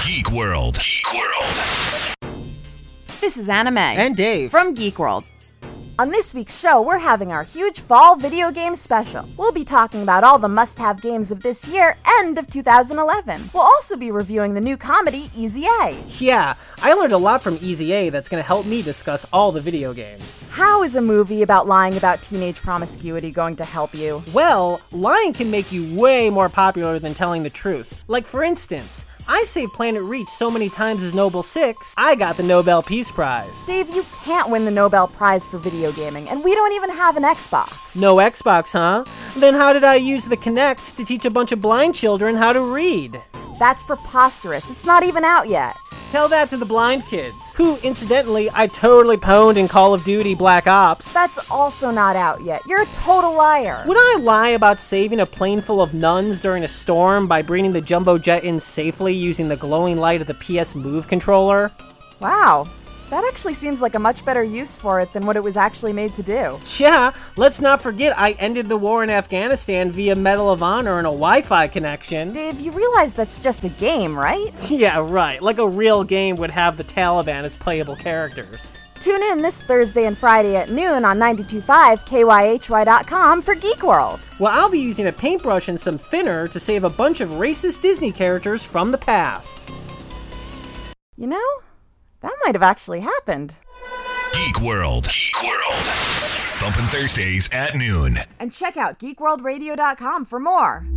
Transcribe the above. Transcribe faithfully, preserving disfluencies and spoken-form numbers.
Geek World. Geek World. This is Anna Mae. And Dave. From Geek World. On this week's show, we're having our huge fall video game special. We'll be talking about all the must-have games of this year and of two thousand eleven. We'll also be reviewing the new comedy, Easy A. Yeah, I learned a lot from Easy A that's going to help me discuss all the video games. How is a movie about lying about teenage promiscuity going to help you? Well, lying can make you way more popular than telling the truth. Like, for instance, I saved Planet Reach so many times as Noble Six, I got the Nobel Peace Prize. Dave, you can't win the Nobel Prize for video gaming, and we don't even have an Xbox. No Xbox, huh? Then how did I use the Kinect to teach a bunch of blind children how to read? That's preposterous. It's not even out yet. Tell that to the blind kids, who, incidentally, I totally pwned in Call of Duty Black Ops. That's also not out yet. You're a total liar. Would I lie about saving a plane full of nuns during a storm by bringing the jumbo jet in safely using the glowing light of the P S Move controller? Wow. That actually seems like a much better use for it than what it was actually made to do. Yeah, let's not forget I ended the war in Afghanistan via Medal of Honor and a Wi-Fi connection. Dave, you realize that's just a game, right? Yeah, right. Like a real game would have the Taliban as playable characters. Tune in this Thursday and Friday at noon on ninety-two point five K Y H Y dot com for Geek World. Well, I'll be using a paintbrush and some thinner to save a bunch of racist Disney characters from the past. You know, that might have actually happened. Geek World. Geek World. Thumping Thursdays at noon. And check out geek world radio dot com for more.